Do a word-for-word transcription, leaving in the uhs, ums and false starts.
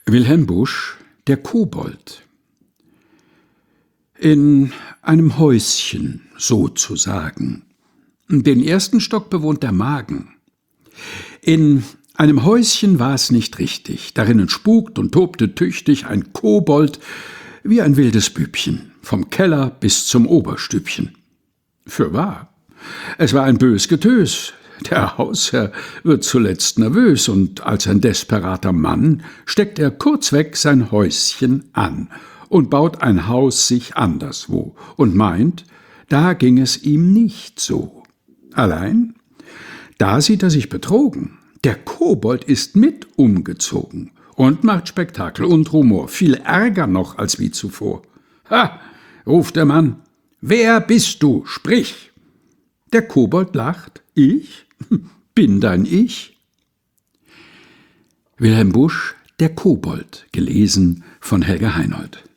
Wilhelm Busch, der Kobold. In einem Häuschen, sozusagen. Den ersten Stock bewohnt der Magen. In einem Häuschen war es nicht richtig. Darinnen spukt und tobte tüchtig ein Kobold wie ein wildes Bübchen, vom Keller bis zum Oberstübchen. Fürwahr, es war ein bös Getös. Der Hausherr wird zuletzt nervös, und als ein desperater Mann steckt er kurzweg sein Häuschen an und baut ein Haus sich anderswo und meint, da ging es ihm nicht so. Allein, da sieht er sich betrogen. Der Kobold ist mit umgezogen und macht Spektakel und Rumor, viel Ärger noch als wie zuvor. »Ha«, ruft der Mann, »wer bist du? Sprich!« Der Kobold lacht, »Ich? Bin dein Ich?« Wilhelm Busch, der Kobold, gelesen von Helga Heinold.